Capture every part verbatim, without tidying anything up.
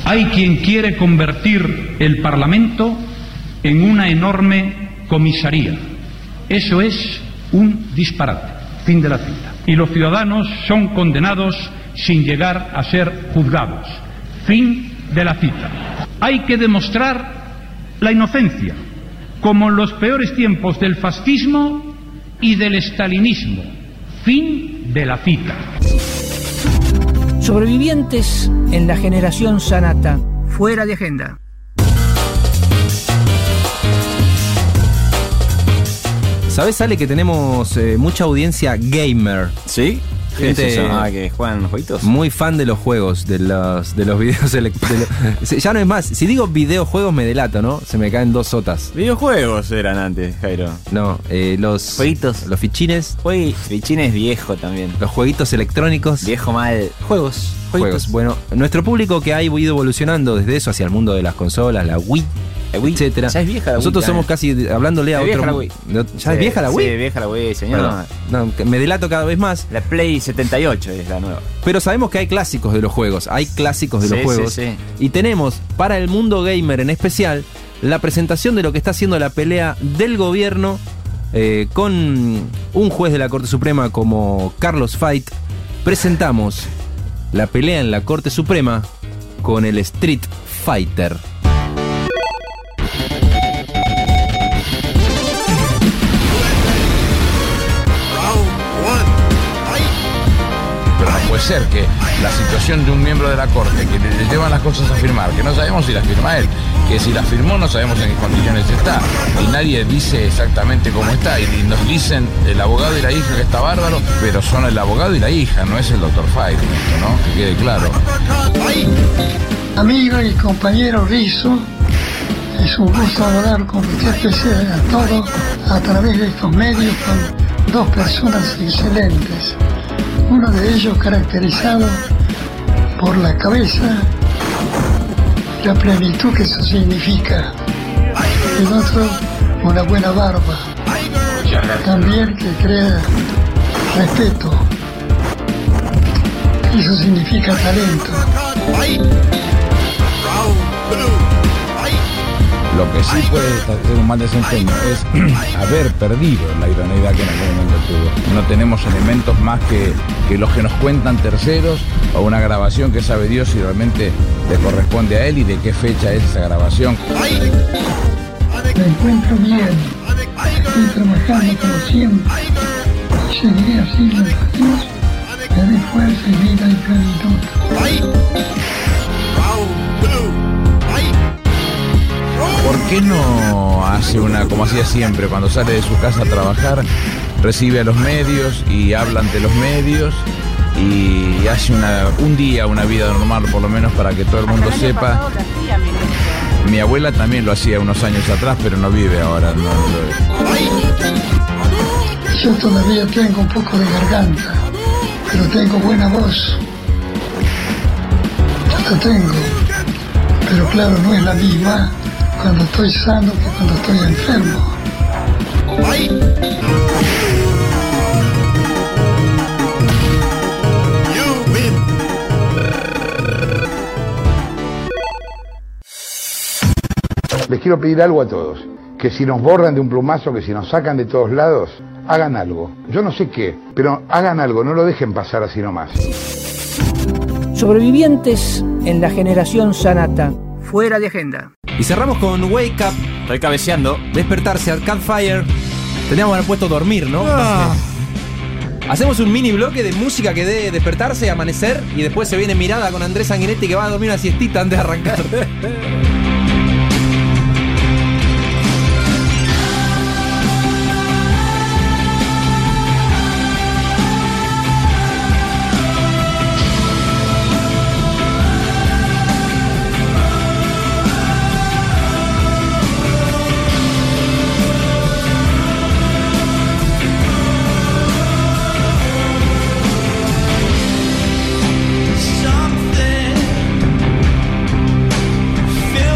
Hay quien quiere convertir el Parlamento en una enorme comisaría. Eso es un disparate. Fin de la cita. Y los ciudadanos son condenados sin llegar a ser juzgados. Fin de la cita. Hay que demostrar la inocencia, como en los peores tiempos del fascismo y del estalinismo. Fin de la cita. Sobrevivientes en la generación Sanata. Fuera de agenda. ¿Sabés, Ale, que tenemos eh, mucha audiencia gamer? ¿Sí? Gente ¿Es eso? Ah, que juegan jueguitos. Muy fan de los juegos, de los, de los videos electrónicos. Ya no es más, si digo videojuegos me delato, ¿no? Se me caen dos sotas. Videojuegos eran antes, Jairo. No, eh, los... Jueguitos. Los fichines. Jue- Fichines viejo también. Los jueguitos electrónicos. Viejo mal. Juegos. Juegos. Bueno, nuestro público que ha ido evolucionando desde eso hacia el mundo de las consolas, la Wii, La Wii, etcétera. ya es vieja la Wii. Nosotros somos también. casi hablándole a Es otro. vieja la Wii. ¿Ya Sí, es vieja la Wii? Sí, vieja la Wii, señor. Perdón. No, que me delato cada vez más. La Play setenta y ocho es la nueva. Pero sabemos que hay clásicos de los juegos. Hay clásicos de Sí, los juegos. sí, sí. Y tenemos, para el mundo gamer en especial, la presentación de lo que está haciendo la pelea del gobierno eh, con un juez de la Corte Suprema como Carlos Fait. Presentamos la pelea en la Corte Suprema con el Street Fighter. Pero no puede ser que la situación de un miembro de la Corte, que le, le llevan las cosas a firmar, que no sabemos si las firma él, que si las firmó no sabemos en qué condiciones está, y nadie dice exactamente cómo está, y, y nos dicen el abogado y la hija que está bárbaro, pero son el abogado y la hija, no es el doctor Fight, ¿no? Que quede claro. Amigo y compañero Rizzo, es un gusto hablar con usted pese a todo a través de estos medios con dos personas excelentes. Uno de ellos caracterizado por la cabeza, la plenitud que eso significa. El otro, una buena barba. También que crea respeto. Eso significa talento. Lo que sí puede hacer un mal desempeño es haber perdido la idoneidad que en algún momento tuvo. No tenemos elementos más que, que los que nos cuentan terceros o una grabación que sabe Dios si realmente le corresponde a él y de qué fecha es esa grabación. Me encuentro bien, estoy trabajando como siempre y seguiré así mientras Dios me dé fuerza y vida y plenitud. ¿Por qué no hace una, como hacía siempre, cuando sale de su casa a trabajar, recibe a los medios y habla ante los medios y hace una, un día una vida normal, por lo menos para que todo el mundo sepa? Mi abuela también lo hacía unos años atrás, pero no vive ahora. No, no. Yo todavía tengo un poco de garganta, pero tengo buena voz. Yo la tengo, pero claro, no es la misma cuando estoy sano que cuando estoy enfermo. Les quiero pedir algo a todos, que si nos borran de un plumazo, que si nos sacan de todos lados, hagan algo. Yo no sé qué, pero hagan algo, no lo dejen pasar así nomás. Sobrevivientes en la generación Sanata. Fuera de agenda. Y cerramos con Wake Up. Estoy cabeceando. Despertarse, Arcade Fire. Teníamos que haber puesto dormir, ¿no? Ah. Hacemos un mini bloque de música que dé despertarse, amanecer, y después se viene Mirada con Andrés Sanguinetti, que va a dormir una siestita antes de arrancar. Feel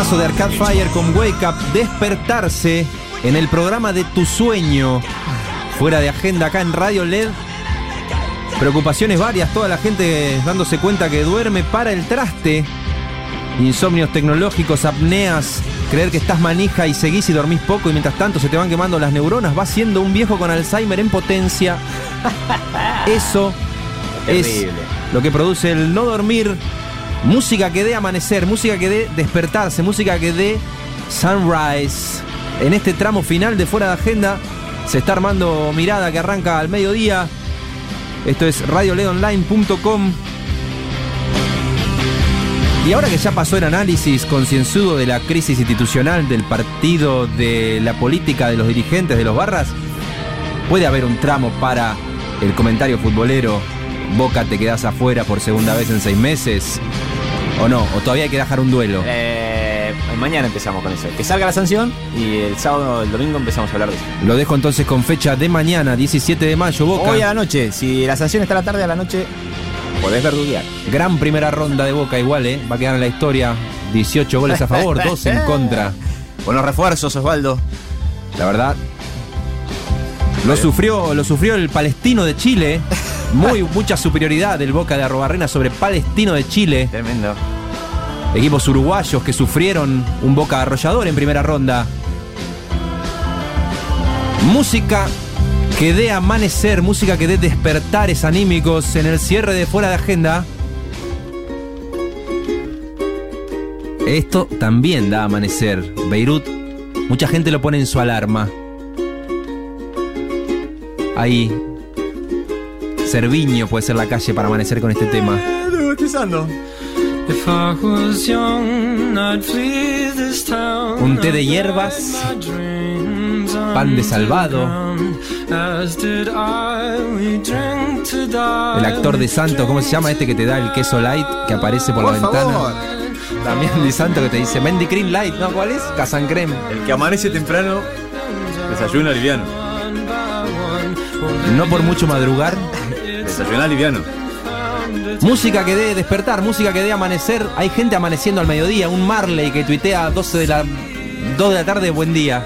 Temazo de Arcade Fire con Wake Up, despertarse en el programa de tu sueño. Fuera de agenda acá en Radio L E D. Preocupaciones varias, toda la gente dándose cuenta que duerme para el traste. Insomnios tecnológicos, apneas, creer que estás manija y seguís y dormís poco y mientras tanto se te van quemando las neuronas. Vas siendo un viejo con Alzheimer en potencia. Eso es lo que produce el no dormir. Música que dé amanecer, música que dé despertarse, música que dé sunrise. En este tramo final de Fuera de Agenda se está armando Mirada, que arranca al mediodía. Esto es radio led online punto com. Y ahora que ya pasó el análisis concienzudo de la crisis institucional, del partido, de la política, de los dirigentes, de los barras, puede haber un tramo para el comentario futbolero. Boca, te quedás afuera por segunda vez en seis meses. ¿O no? ¿O todavía hay que dejar un duelo? Eh, mañana empezamos con eso. Que salga la sanción y el sábado, el domingo empezamos a hablar de eso. Lo dejo entonces con fecha de mañana, diecisiete de mayo, Boca. Hoy a la noche. Si la sanción está a la tarde, a la noche podés verduguear. Gran primera ronda de Boca igual, ¿eh? Va a quedar en la historia. dieciocho goles a favor, dos en contra. Buenos refuerzos, Osvaldo. La verdad, lo sufrió, lo sufrió el Palestino de Chile. Muy, mucha superioridad del Boca de Arrobarrena sobre Palestino de Chile. Tremendo. Equipos uruguayos que sufrieron un Boca arrollador en primera ronda. Música que dé amanecer, música que dé despertares anímicos en el cierre de Fuera de Agenda. Esto también da amanecer. Beirut, mucha gente lo pone en su alarma. Ahí Cerviño puede ser la calle para amanecer con este tema. Un té de hierbas, pan de salvado. El actor de Santo, ¿cómo se llama este que te da el queso light que aparece por, por la ventana? Favor. También de Santo que te dice Mendy Cream Light, ¿no? ¿Cuál es? Casancrem. El que amanece temprano, desayuna liviano. No por mucho madrugar. Desayunar liviano. Música que dé despertar, música que dé amanecer. Hay gente amaneciendo al mediodía. Un Marley que tuitea a doce de la, dos de la tarde, buen día.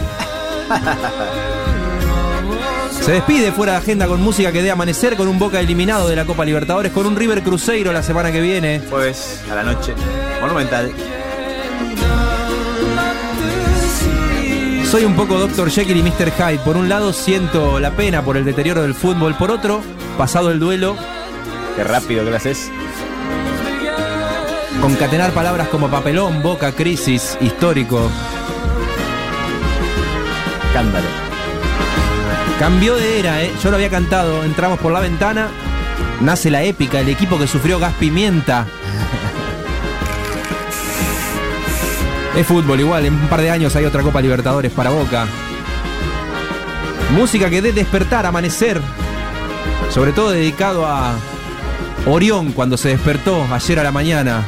Se despide Fuera de Agenda con música que dé amanecer, con un Boca eliminado de la Copa Libertadores, con un River Cruzeiro la semana que viene. Jueves a la noche, Monumental. Soy un poco doctor Jekyll y mister Hyde. Por un lado siento la pena por el deterioro del fútbol. Por otro, pasado el duelo, qué rápido que lo haces. Concatenar palabras como papelón, Boca, crisis, histórico. Cándalo. Cambió de era, ¿eh? Yo lo había cantado. Entramos por la ventana. Nace la épica, el equipo que sufrió gas pimienta. Es fútbol igual, en un par de años hay otra Copa Libertadores para Boca. Música que dé despertar, amanecer. Sobre todo dedicado a Orión cuando se despertó ayer a la mañana.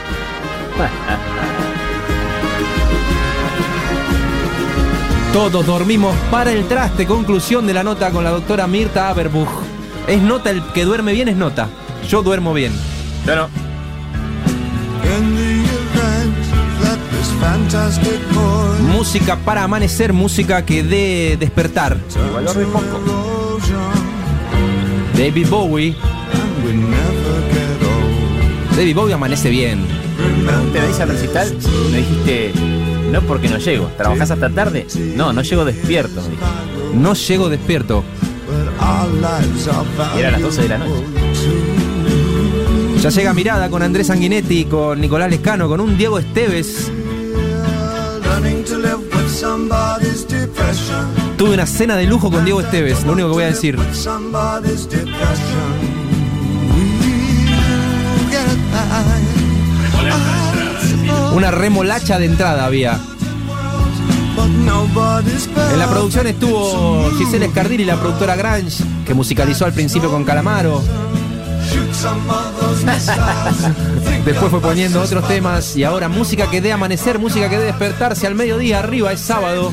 Todos dormimos para el traste. Conclusión de la nota con la doctora Mirta Aberbuch. Es nota, el que duerme bien es nota. Yo duermo bien. Yo no. Música para amanecer, música que dé despertar. Igual dormí poco. David Bowie. David Bowie amanece bien. Te dice al recital, me dijiste, no porque no llego. ¿Trabajás hasta tarde? No, no llego despierto, me dijiste. No llego despierto. Y era las doce de la noche. Ya llega Mirada con Andrés Sanguinetti, con Nicolás Lescano, con un Diego Esteves. Tuve una cena de lujo con Diego Esteves, lo único que voy a decir. Una remolacha de entrada había. En la producción estuvo Giselle Escardini, la productora Grange, que musicalizó al principio con Calamaro. Después fue poniendo otros temas. Y ahora música que dé amanecer, música que dé despertarse al mediodía. Arriba es sábado.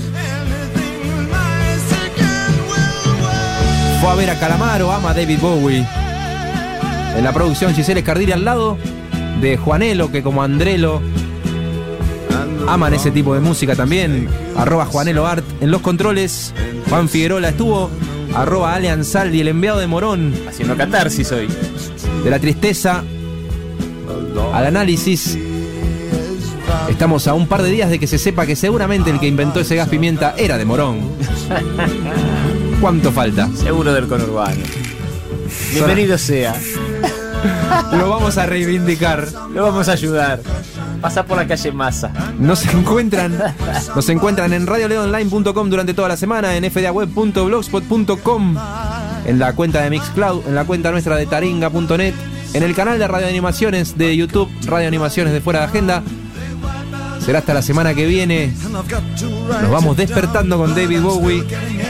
Fue a ver a Calamaro, ama a David Bowie. En la producción Giselle Escardini al lado de Juanelo, que como Andrelo aman ese tipo de música también. Arroba Juanelo Art en los controles. Juan Figuerola estuvo. Arroba Alean Saldi, el enviado de Morón. Haciendo catarsis hoy. De la tristeza al análisis. Estamos a un par de días de que se sepa que seguramente el que inventó ese gas pimienta era de Morón. ¿Cuánto falta? Seguro del conurbano. Bienvenido sea. Lo vamos a reivindicar. Lo vamos a ayudar. Pasa por la calle Massa. Nos encuentran, nos encuentran en radio leo online punto com durante toda la semana, en f d a web punto blogspot punto com, en la cuenta de Mixcloud, en la cuenta nuestra de taringa punto net, en el canal de Radio Animaciones de YouTube, Radio Animaciones de Fuera de Agenda. Será hasta la semana que viene. Nos vamos despertando con David Bowie.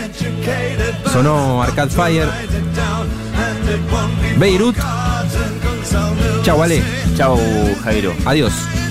Sonó Arcade Fire. Beirut. Chau, Ale. Chau, Jairo. Adiós.